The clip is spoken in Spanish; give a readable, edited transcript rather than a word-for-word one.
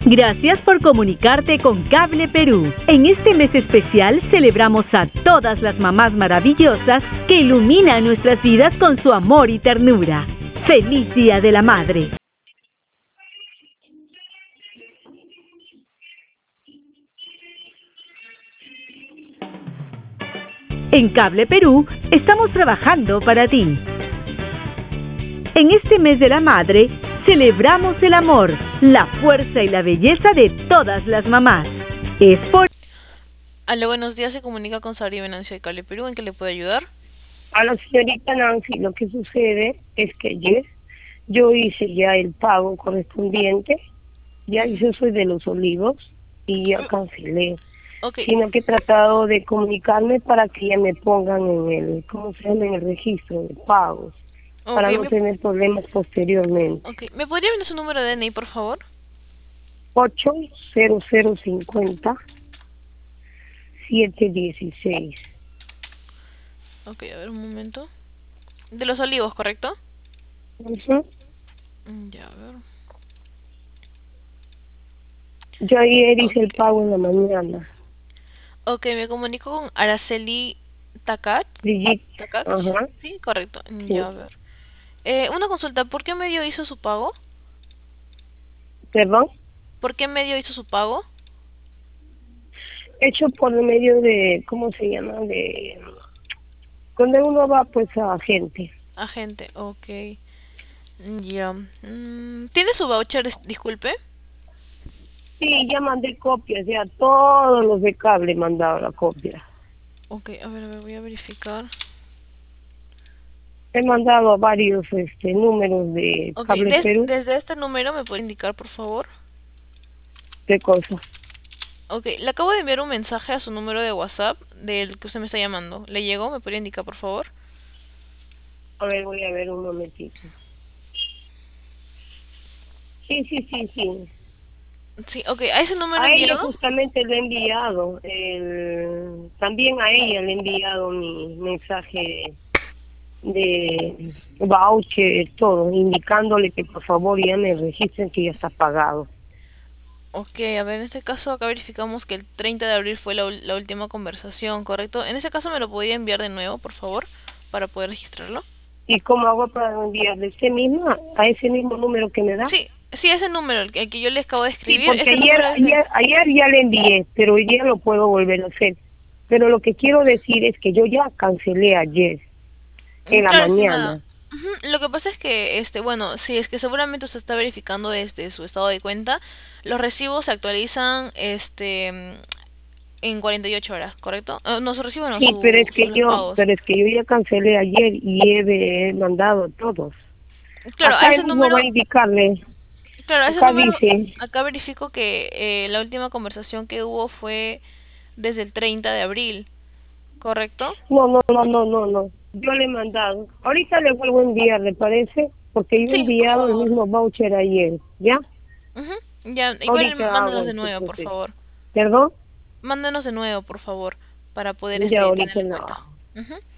Gracias por comunicarte con Cable Perú. En este mes especial celebramos a todas las mamás maravillosas que iluminan nuestras vidas con su amor y ternura. ¡Feliz Día de la Madre! En Cable Perú estamos trabajando para ti. En este mes de la Madre, celebramos el amor, la fuerza y la belleza de todas las mamás. Es por... Aló, buenos días, se comunica con Sabri Venancio de Cable Perú, ¿en qué le puedo ayudar? A la señorita Nancy, lo que sucede es que ayer yo hice ya el pago correspondiente, ya yo soy de Los Olivos y ya cancelé, Ok, sino que he tratado de comunicarme para que ya me pongan en el, ¿cómo se llama?, en el registro de pagos, ok, para no tener problemas posteriormente. ¿Me podría venir su número de DNI, por favor? 80050 716. Ok, a ver un momento. De Los Olivos, ¿correcto? Ujú. Ya, a ver. Yo ayer hice Ok, el pago en la mañana. ok, me comunico con Araceli Tacat. Brigitte, Tacat, ajá, sí, correcto. Ya, sí. a ver. Una consulta, ¿por qué medio hizo su pago? ¿Perdón? ¿Por qué medio hizo su pago? Hecho por medio de, ¿cómo se llama? De, cuando uno va pues a gente. Agente, ok. Ya. ¿Tiene su voucher, disculpe? Sí, ya mandé copias, ya todos los de cable mandado la copia. Ok, a ver, voy a verificar. He mandado a varios números de Ok, Cable Perú. desde este número me puede indicar, por favor. ¿Qué cosa? Ok, le acabo de enviar un mensaje a su número de WhatsApp del que usted me está llamando. ¿Le llegó? ¿Me podría indicar, por favor? A ver, voy a ver un momentito. Sí, sí, sí, sí. Sí, ok, ¿a ese número A ella enviado? justamente le he enviado, también a ella le he enviado mi mensaje de voucher, todo, indicándole que por favor ya me registren que ya está pagado. Ok, a ver, en este caso acá verificamos que el 30 de abril fue la última conversación, ¿correcto? En ese caso me lo podría enviar de nuevo, por favor, para poder registrarlo. ¿Y cómo hago para enviarle ese mismo, a ese mismo número que me da? Sí, sí, ese número, el que yo le acabo de Sí, escribir, porque ese número es de... ayer ya le envié, pero hoy día lo puedo volver a hacer. Pero lo que quiero decir es que yo ya cancelé ayer, en la Claro, estimada. mañana. Ujú, lo que pasa es que, bueno, sí, es que seguramente usted está verificando desde su estado de cuenta. Los recibos se actualizan, en 48 horas, ¿correcto? No, su recibo no, Sí, los pagos. pero es que yo ya cancelé ayer y he mandado todos. Claro, a Acá ese mismo va a número, indicarle, claro, a ese acá número, dice, acá verifico que la última conversación que hubo fue desde el 30 de abril, ¿correcto? no, no, no, no, no, no. Yo le he mandado. Ahorita le vuelvo a enviar, ¿le parece? Porque yo he Sí, por enviado el favor. mismo voucher ayer, ¿ya? Ujú, ya, igual Ahorita hago mándenos de este nuevo, por proceso. favor. ¿Perdón? Mándenos de nuevo, por favor, para poder Ya tenerlo ahorita en no. cuenta. Ujú.